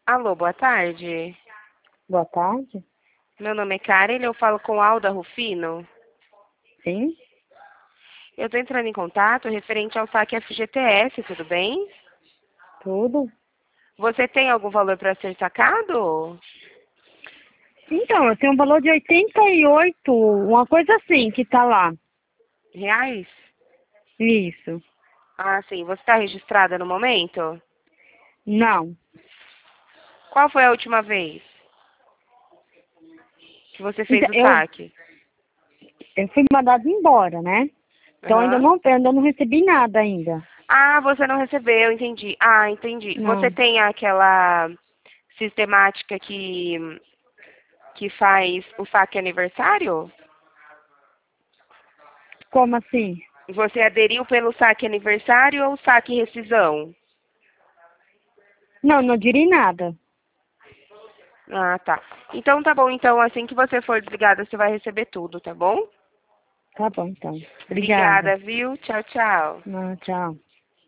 Alô, boa tarde. Boa tarde. Meu nome é Karen, eu falo com Alda Rufino. Sim, Eu estou entrando em contato referente ao saque FGTS, tudo bem? tudo. Você tem algum valor para ser sacado? Então, eu tenho um valor de 88, uma coisa assim, que tá lá. Reais? Isso. Ah, sim. Você está registrada no momento? Não. Qual foi a última vez que você fez Então, o eu, saque? eu fui mandada embora, né? Então, Aham. eu ainda não recebi nada ainda. Ah, você não recebeu, entendi. Ah, entendi. Você Não. tem aquela sistemática que faz o saque aniversário? Como assim? Você aderiu pelo saque aniversário ou saque rescisão? Não, não direi nada. Ah, tá. Então tá bom. Então, assim que você for desligada, você vai receber tudo, tá bom? Tá bom, então. Obrigada. Obrigada, viu? Tchau, tchau. Não, tchau.